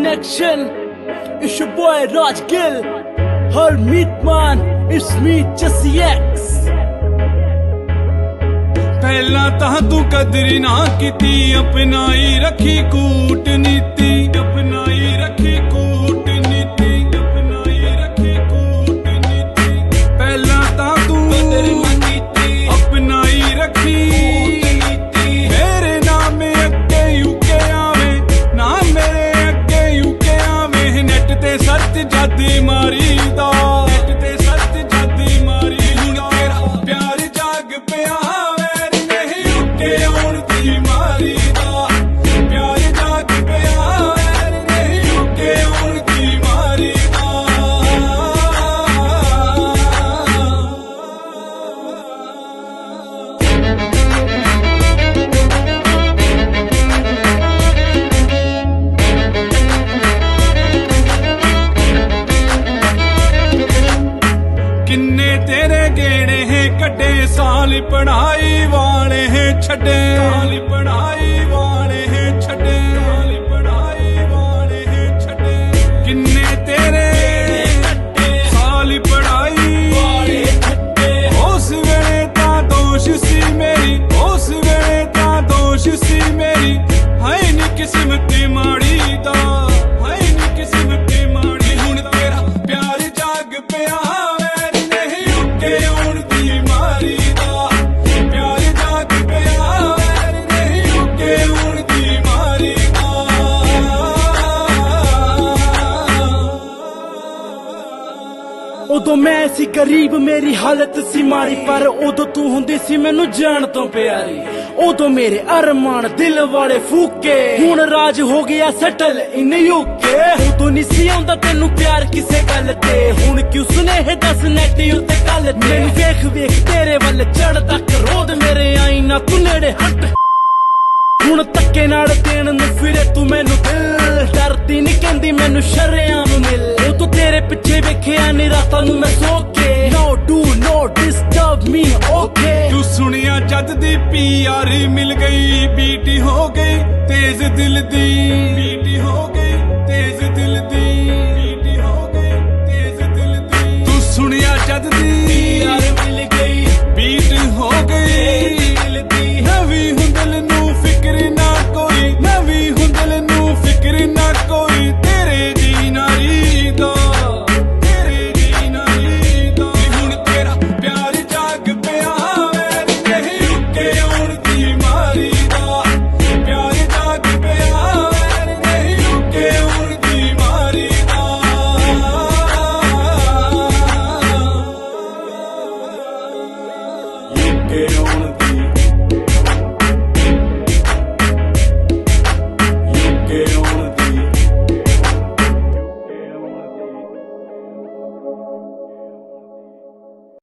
connection. It's your boy Raj Gill. Her meet man, it's me Jesse X. ਪਹਿਲਾਂ ਤਾਂ ਤੂੰ ਕਦਰੀ ਨਾ ਕੀਤੀ, ਅਪਣਾਈ ਰੱਖੀ ਕੂਟਨੀਤੀ, ਅਪਣਾਈ ਰੱਖੀ ਕੂਟਨੀਤੀ, ਅਪਣਾਈ ਰੱਖੀ ਕੂਟਨੀਤੀ। ਪਹਿਲਾਂ ਤਾਂ ਤੂੰ ਕਦਰੀ ਨਾ ਕੀਤੀ, ਅਪਣਾਈ ਰੱਖੀ ਕੂਟਨੀਤੀ। ਮੇਰੇ ਨਾਮ ਅੱਗੇ ਯੂਕੇ ਆਵੇ, ਨਾ ਮੇਰੇ ਅੱਗੇ ਯੂਕੇ ਆਵੇ। ਨੈਟ ਤੇ ਸਰਚ ਜਾਦੀ ਮਾਰੀ ਦਾ, ਨੈਟ ਤੇ ਸਰਚ ਜਾਦੀ ਮਾਰੀ। ਹੁਣ ਤੇਰਾ ਪਿਆਰ ਜਾਗ ਪਿਆ ਸਾਲ ਪੜਾਈ ਵਾਲੇ ਛੱਡੇ, ਸਾਲ ਪੜਾਈ ਵਾਲੇ ਛੱਡੇ, ਸਾਲ ਪੜਾਈ ਵਾਲੇ ਛੱਡੇ। ਕਿੰਨੇ ਤੇਰੇ ਸਾਲ ਪੜਾਈ ਵਾਲੇ ਛੱਡੇ। ਉਸ ਵੇਲੇ ਤਾਂ ਦੋਸ਼ ਸੀ ਮੇਰੀ, ਉਸ ਵੇਲੇ ਤਾਂ ਦੋਸ਼ ਸੀ ਮੇਰੀ। ਹੈ ਨੀ ਕਿਸਮਤ ਮਾੜੀ ਦਾ, ਹੈ ਨੀ ਕਿਸਮਤ ਮਾੜੀ। ਹੁਣ ਤੇਰਾ ਪਿਆਰ ਜਾਗ ਪਿਆ, ਮੈਂ ਨਹੀਂ ਰੁਕੇ ਆਉਣ ਦੀ ਮਾਰੀ। ਉਦੋਂ ਮੈਂ ਸੀ ਗਰੀਬ, ਮੇਰੀ ਹਾਲਤ ਸੀ ਮਾੜੀ, ਪਰ ਉਦੋਂ ਤੂੰ ਹੁੰਦੀ ਸੀ ਮੈਨੂੰ ਜਾਣ ਤੋਂ ਪਿਆਰੀ। ਉਦੋਂ ਮੇਰੇ ਅਰਮਾਨ ਦਿਲ ਵਾਲੇ ਫੂਕੇ, ਹੁਣ ਰਾਜ ਹੋ ਗਿਆ ਸੈਟਲ ਇਨ ਯੂਕੇ। ਉਦੋਂ ਨਹੀਂ ਸੀ ਆਉਂਦਾ ਤੈਨੂੰ ਪਿਆਰ ਕਿਸੇ ਗੱਲ ਤੇ, ਹੁਣ ਕਿਉਂ ਸੁਨੇਹੇ ਦੱਸ ਨੈਟ ਉੱਤੇ ਗੱਲ ਤੇ। ਮੈਨੂੰ ਵੇਖ ਵੇਖ ਤੇਰੇ ਵੱਲ ਚੜਦਾ ਕਰੋਧ, ਮੇਰੇ ਆਈ ਨਾ ਤੂੰ ਨੇੜੇ ਹਟ। ਹੁਣ ਧੱਕੇ ਨਾਲ ਦੇਣ ਨੂੰ ਫਿਰੇ ਤੂੰ ਮੈਨੂੰ ਦਿਲ, ਡਰਦੀ ਨਹੀਂ ਕਹਿੰਦੀ ਮੈਨੂੰ ਸ਼ਰੇਆਮ ਮਿਲ। ਉਹ ਤੂੰ ਤੇਰੇ ਪਿੱਛੇ ਵੇਖਿਆ ਨੀ ਰਾਤਾਂ ਨੂੰ ਮੈਂ ਸੋ ਕੇ। No do not disturb me, okay। ਤੂੰ ਸੁਣਿਆ ਜਦ ਦੀ PR ਮਿਲ ਗਈ, ਬੀਟੀ ਹੋ ਗਈ ਤੇਜ਼ ਦਿਲ ਦੀ, ਬੀਟੀ ਹੋ ਗਈ ਤੇਜ਼ ਦਿਲ ਦੀ, ਬੀਟੀ ਹੋ ਗਈ ਤੇਜ਼ ਦਿਲ ਦੀ। ਤੂੰ ਸੁਣਿਆ ਜਦ ਦੀ